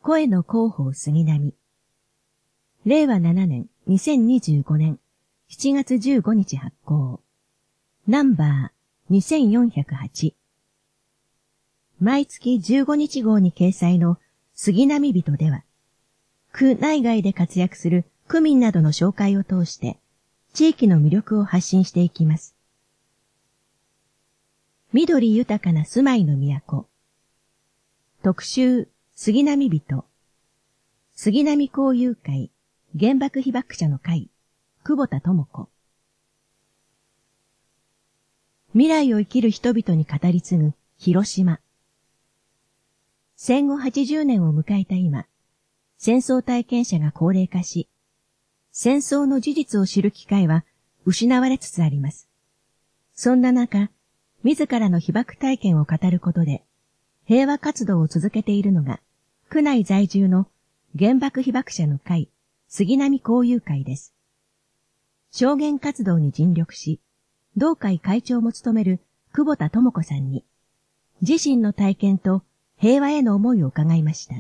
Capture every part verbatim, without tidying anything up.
声の広報杉並。れいわななねんにせんにじゅうごねんしちがつじゅうごにち発行。ナンバーにせんよんひゃくはち。毎月じゅうごにち号に掲載の杉並人では、区内外で活躍する区民などの紹介を通して、地域の魅力を発信していきます。緑豊かな住まいの都。特集、杉並人。杉並交友会、原爆被爆者の会、久保田智子。未来を生きる人々に語り継ぐ広島。戦後はちじゅうねんを迎えた今、戦争体験者が高齢化し、戦争の事実を知る機会は失われつつあります。そんな中、自らの被爆体験を語ることで、平和活動を続けているのが、区内在住の原爆被爆者の会、杉並交友会です。証言活動に尽力し、同会会長も務める久保田智子さんに、自身の体験と平和への思いを伺いました。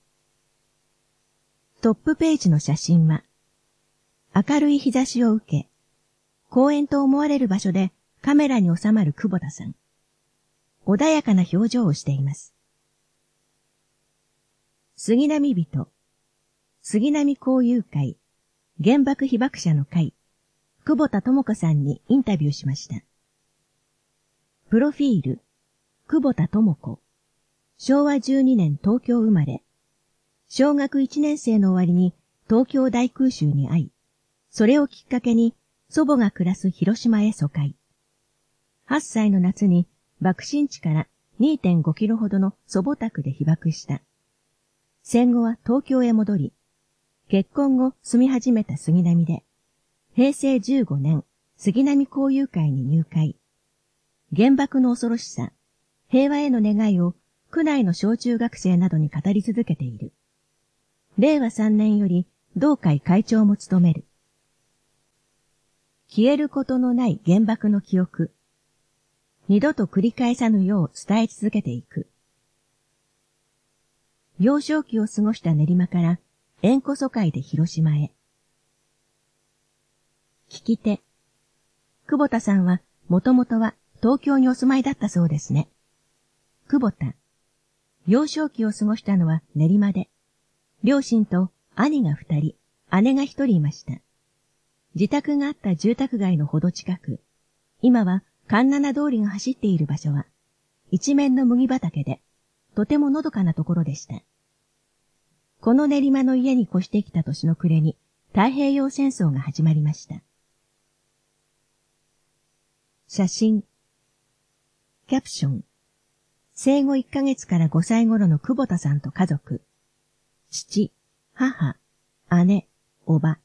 トップページの写真は、明るい日差しを受け、公園と思われる場所でカメラに収まる久保田さん。穏やかな表情をしています。杉並人、杉並交友会、原爆被爆者の会、久保田智子さんにインタビューしました。プロフィール、久保田智子、しょうわじゅうにねん東京生まれ、小学いちねん生の終わりに東京大空襲に遭い、それをきっかけに祖母が暮らす広島へ疎開。はっさいの夏に爆心地から にてんごキロほどの祖母宅で被爆した。戦後は東京へ戻り、結婚後住み始めた杉並で、へいせいじゅうごねん杉並交友会に入会。原爆の恐ろしさ、平和への願いを区内の小中学生などに語り続けている。れいわさんねんより同会会長も務める。消えることのない原爆の記憶。二度と繰り返さぬよう伝え続けていく。幼少期を過ごした練馬から縁故疎開で広島へ。聞き手。久保田さんはもともとは東京にお住まいだったそうですね。久保田。幼少期を過ごしたのは練馬で、両親と兄が二人、姉が一人いました。自宅があった住宅街のほど近く、今は環七通りが走っている場所は、一面の麦畑で、とてものどかなところでした。この練馬の家に越してきた年の暮れに、太平洋戦争が始まりました。写真。キャプション。生後いっかげつからごさい頃の久保田さんと家族。父、母、姉、おば。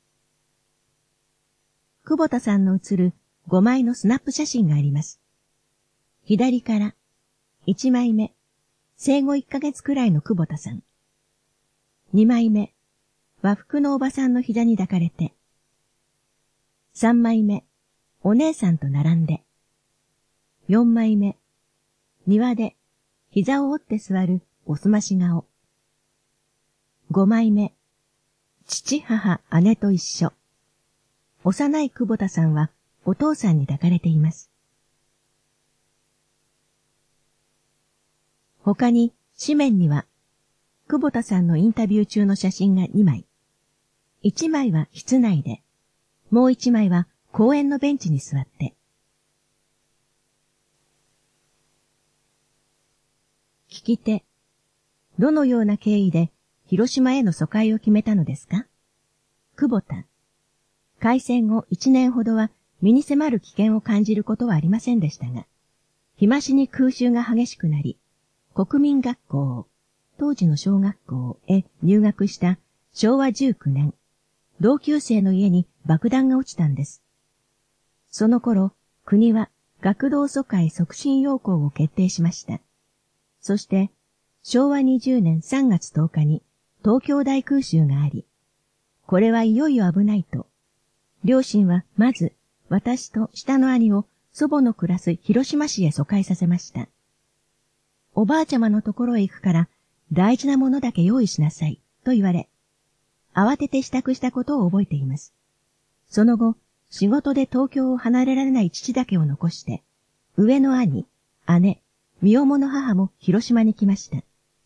久保田さんの写るごまいのスナップ写真があります。左からいちまいめ、生後いっかげつくらいの久保田さん。にまいめ、和服のおばさんの膝に抱かれて。さんまいめ、お姉さんと並んで。よんまいめ、庭で膝を折って座るおすまし顔。ごまいめ、父母姉と一緒。幼い久保田さんはお父さんに抱かれています。他に紙面には久保田さんのインタビュー中の写真がにまい。いちまいは室内で、もういちまいは公園のベンチに座って。聞き手。どのような経緯で広島への疎開を決めたのですか？久保田。開戦後いちねんほどは身に迫る危険を感じることはありませんでしたが、日増しに空襲が激しくなり、国民学校、当時の小学校へ入学したしょうわじゅうきゅうねん、同級生の家に爆弾が落ちたんです。その頃、国は学童疎開促進要項を決定しました。そして、しょうわにじゅうねんさんがつとおかに東京大空襲があり、これはいよいよ危ないと、両親はまず私と下の兄を祖母の暮らす広島市へ疎開させました。おばあちゃまのところへ行くから大事なものだけ用意しなさい、と言われ、慌てて支度したことを覚えています。その後、仕事で東京を離れられない父だけを残して、上の兄、姉、身重の母も広島に来ました。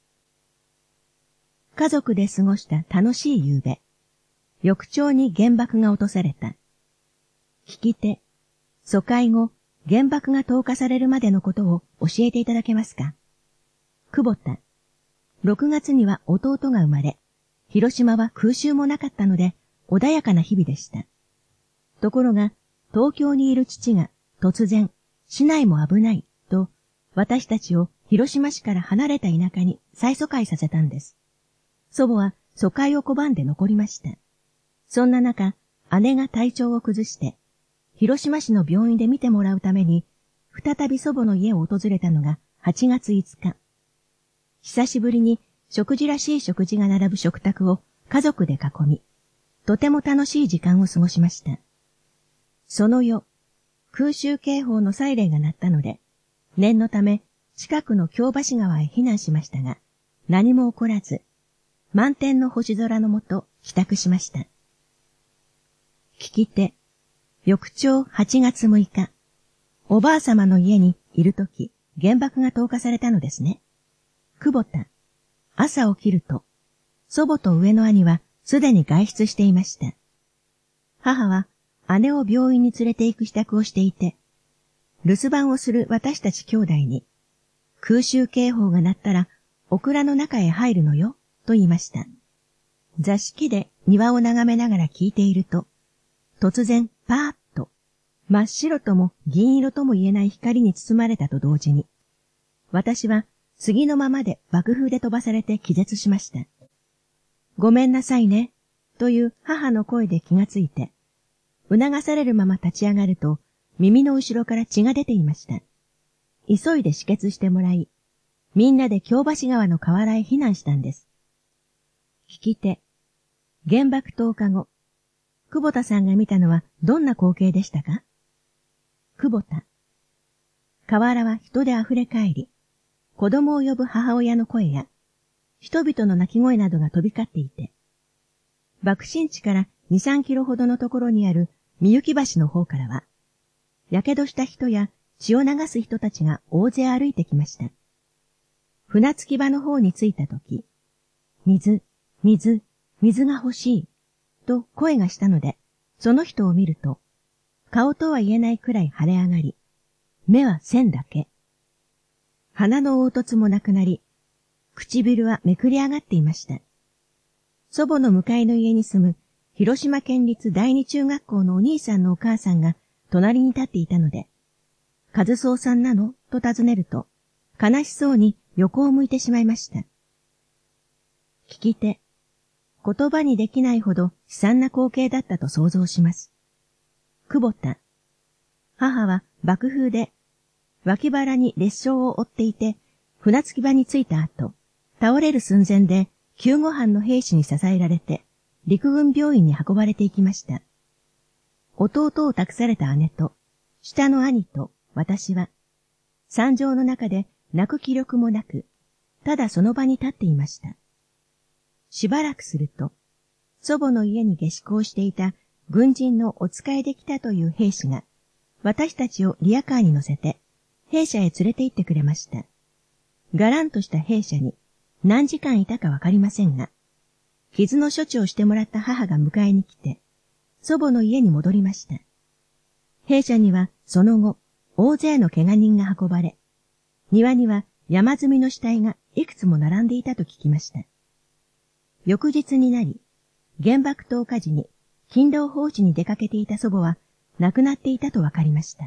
家族で過ごした楽しい夕べ、翌朝に原爆が落とされた。聞き手、疎開後、原爆が投下されるまでのことを教えていただけますか。久保田、ろくがつには弟が生まれ、広島は空襲もなかったので、穏やかな日々でした。ところが、東京にいる父が突然、市内も危ない、と、私たちを広島市から離れた田舎に再疎開させたんです。祖母は疎開を拒んで残りました。そんな中、姉が体調を崩して、広島市の病院で診てもらうために、再び祖母の家を訪れたのがはちがついつか。久しぶりに食事らしい食事が並ぶ食卓を家族で囲み、とても楽しい時間を過ごしました。その夜、空襲警報のサイレンが鳴ったので、念のため近くの京橋川へ避難しましたが、何も起こらず、満天の星空のもと帰宅しました。聞き手、翌朝はちがつむいか、おばあさまの家にいるとき、原爆が投下されたのですね。久保田、朝起きると、祖母と上の兄はすでに外出していました。母は姉を病院に連れて行く支度をしていて、留守番をする私たち兄弟に、空襲警報が鳴ったら、オクラの中へ入るのよ、と言いました。座敷で庭を眺めながら聞いていると、突然パーッと、真っ白とも銀色とも言えない光に包まれたと同時に、私は杉のままで爆風で飛ばされて気絶しました。ごめんなさいね、という母の声で気がついて、促されるまま立ち上がると、耳の後ろから血が出ていました。急いで止血してもらい、みんなで京橋川の河原へ避難したんです。聞き手、原爆投下後、久保田さんが見たのはどんな光景でしたか。久保田、河原は人で溢れ返り、子供を呼ぶ母親の声や、人々の泣き声などが飛び交っていて、爆心地からに、さんキロほどのところにあるみゆき橋の方からは、やけどした人や血を流す人たちが大勢歩いてきました。船着き場の方に着いたとき、水、水、水が欲しい、と声がしたので、その人を見ると、顔とは言えないくらい腫れ上がり、目は線だけ。鼻の凹凸もなくなり、唇はめくり上がっていました。祖母の向かいの家に住む広島県立第二中学校のお兄さんのお母さんが隣に立っていたので、和宗さんなのと尋ねると、悲しそうに横を向いてしまいました。聞き手、言葉にできないほど悲惨な光景だったと想像します。久保田、母は爆風で脇腹に裂傷を負っていて、船着き場に着いた後、倒れる寸前で救護班の兵士に支えられて、陸軍病院に運ばれていきました。弟を託された姉と、下の兄と私は、惨状の中で泣く気力もなく、ただその場に立っていました。しばらくすると、祖母の家に下宿をしていた軍人のお使いで来たという兵士が、私たちをリヤカーに乗せて、兵舎へ連れて行ってくれました。がらんとした兵舎に何時間いたかわかりませんが、傷の処置をしてもらった母が迎えに来て、祖母の家に戻りました。兵舎にはその後、大勢の怪我人が運ばれ、庭には山積みの死体がいくつも並んでいたと聞きました。翌日になり、原爆投下時に勤労奉仕に出かけていた祖母は亡くなっていたとわかりました。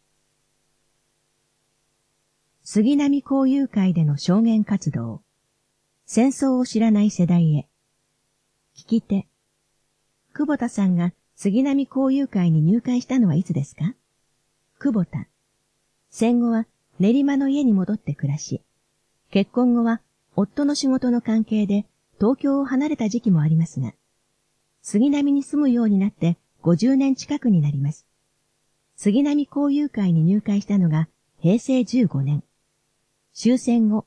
杉並交友会での証言活動。戦争を知らない世代へ。聞き手。久保田さんが杉並交友会に入会したのはいつですか。久保田。戦後は練馬の家に戻って暮らし、結婚後は夫の仕事の関係で東京を離れた時期もありますが、杉並に住むようになってごじゅうねん近くになります。杉並交友会に入会したのがへいせいじゅうごねん。終戦後、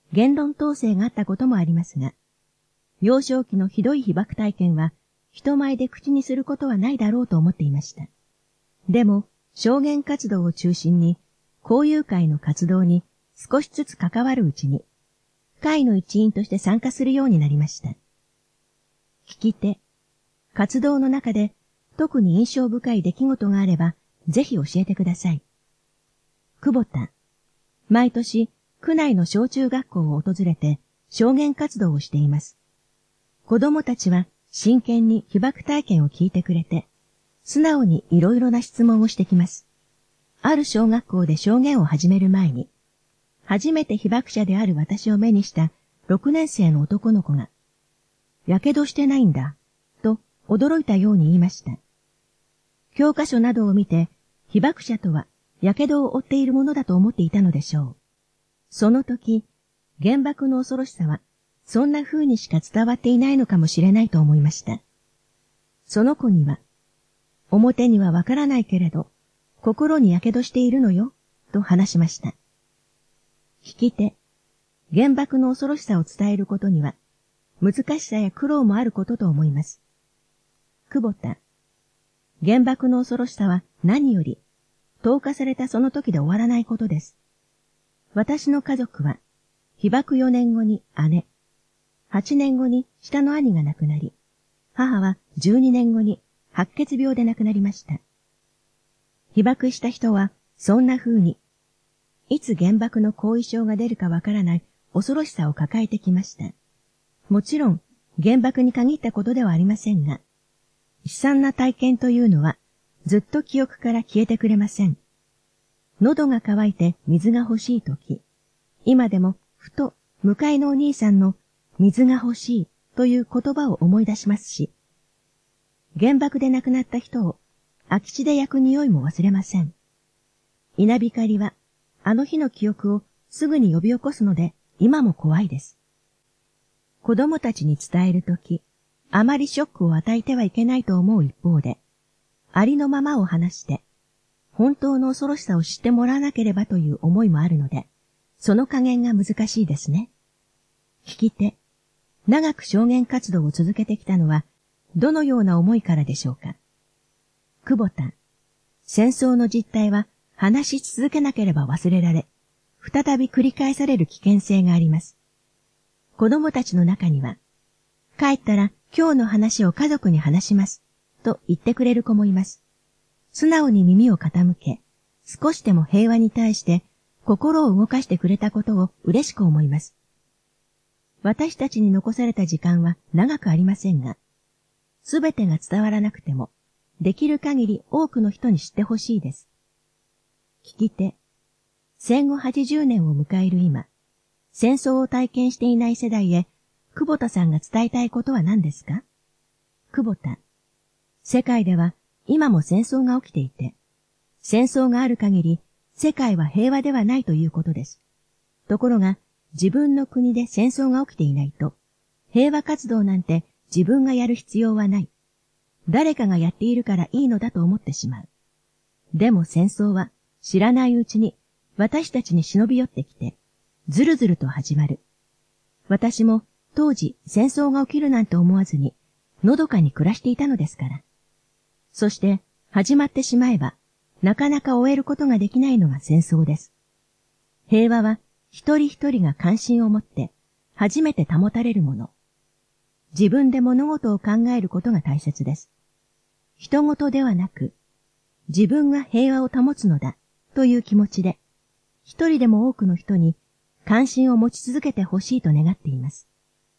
言論統制があったこともありますが、幼少期のひどい被爆体験は人前で口にすることはないだろうと思っていました。でも、証言活動を中心に、交友会の活動に少しずつ関わるうちに、会の一員として参加するようになりました。聞き手、活動の中で特に印象深い出来事があれば、ぜひ教えてください。久保田、毎年、区内の小中学校を訪れて証言活動をしています。子供たちは真剣に被爆体験を聞いてくれて、素直にいろいろな質問をしてきます。ある小学校で証言を始める前に、初めて被爆者である私を目にしたろくねん生の男の子が、やけどしてないんだ、と驚いたように言いました。教科書などを見て、被爆者とはやけどを負っているものだと思っていたのでしょう。その時、原爆の恐ろしさは、そんな風にしか伝わっていないのかもしれないと思いました。その子には、表にはわからないけれど、心にやけどしているのよ、と話しました。聞き手、原爆の恐ろしさを伝えることには、難しさや苦労もあることと思います。久保田、原爆の恐ろしさは何より、投下されたその時で終わらないことです。私の家族は、被爆よねんごに姉、はちねんごに下の兄が亡くなり、母はじゅうにねんごに白血病で亡くなりました。被爆した人は、そんな風に、いつ原爆の後遺症が出るかわからない恐ろしさを抱えてきました。もちろん、原爆に限ったことではありませんが、悲惨な体験というのは、ずっと記憶から消えてくれません。喉が渇いて水が欲しいとき、今でもふと向かいのお兄さんの水が欲しいという言葉を思い出しますし、原爆で亡くなった人を空き地で焼く匂いも忘れません。稲光はあの日の記憶をすぐに呼び起こすので今も怖いです。子供たちに伝えるとき、あまりショックを与えてはいけないと思う一方で、ありのままを話して、本当の恐ろしさを知ってもらわなければという思いもあるので、その加減が難しいですね。聞き手、長く証言活動を続けてきたのは、どのような思いからでしょうか。久保田、戦争の実態は話し続けなければ忘れられ、再び繰り返される危険性があります。子供たちの中には、帰ったら今日の話を家族に話します、と言ってくれる子もいます。素直に耳を傾け、少しでも平和に対して心を動かしてくれたことを嬉しく思います。私たちに残された時間は長くありませんが、すべてが伝わらなくても、できる限り多くの人に知ってほしいです。聞き手、戦後はちじゅうねんを迎える今、戦争を体験していない世代へ、久保田さんが伝えたいことは何ですか？久保田、世界では今も戦争が起きていて、戦争がある限り世界は平和ではないということです。ところが自分の国で戦争が起きていないと、平和活動なんて自分がやる必要はない。誰かがやっているからいいのだと思ってしまう。でも戦争は知らないうちに私たちに忍び寄ってきて、ずるずると始まる。私も当時戦争が起きるなんて思わずに、のどかに暮らしていたのですから。そして始まってしまえば、なかなか終えることができないのが戦争です。平和は一人一人が関心を持って初めて保たれるもの。自分で物事を考えることが大切です。人事ではなく、自分が平和を保つのだという気持ちで、一人でも多くの人に関心を持ち続けてほしいと願っています。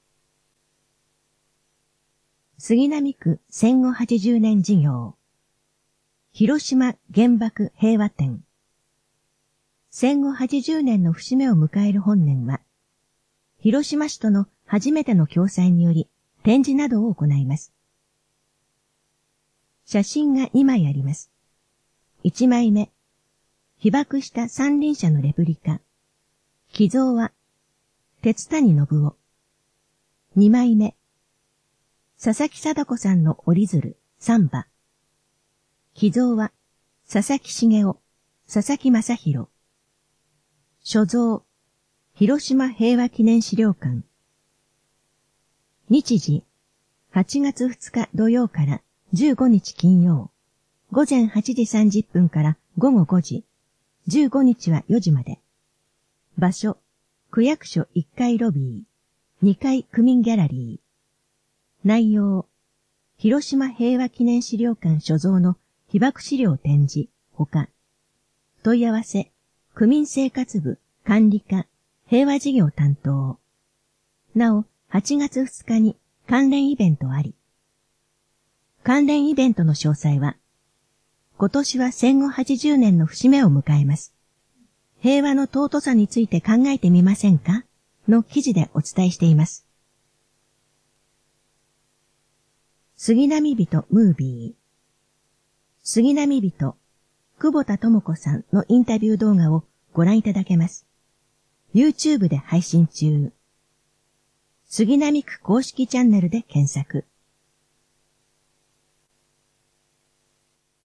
杉並区戦後はちじゅうねん事業。広島原爆平和展。戦後はちじゅうねんの節目を迎える本年は、広島市との初めての共催により展示などを行います。写真がにまいあります。いちまいめ、被爆した三輪車のレプリカ。寄贈は、鉄谷信夫。にまいめ、佐々木貞子さんの折り鶴、サンバ。寄贈は、佐々木茂雄、佐々木正宏。所蔵、 広島平和記念資料館。日時、はちがつふつか土曜からじゅうごにち金曜、午前はちじさんじゅっぷんから午後ごじ、じゅうごにちはよじまで。場所、区役所いっかいロビー、にかい区民ギャラリー。内容、広島平和記念資料館所蔵の被爆資料展示、ほか。問い合わせ、区民生活部管理課平和事業担当。なお、はちがつふつかに関連イベントあり。関連イベントの詳細は、今年は戦後はちじゅうねんの節目を迎えます。平和の尊さについて考えてみませんかの記事でお伝えしています。杉並人ムービー。杉並人、久保田智子さんのインタビュー動画をご覧いただけます。YouTube で配信中。杉並区公式チャンネルで検索。